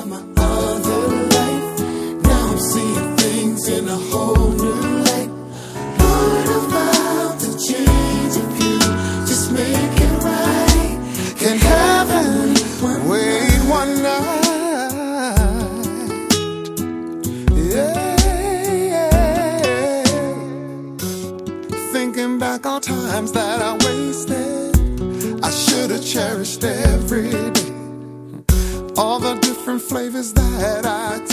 of my other life. Now I'm seeing things in a whole new light. What about to change if you just make it right? Can heaven wait one night? Yeah. Thinking back on times that I wasted, I should have cherished every day. All the different flavors that I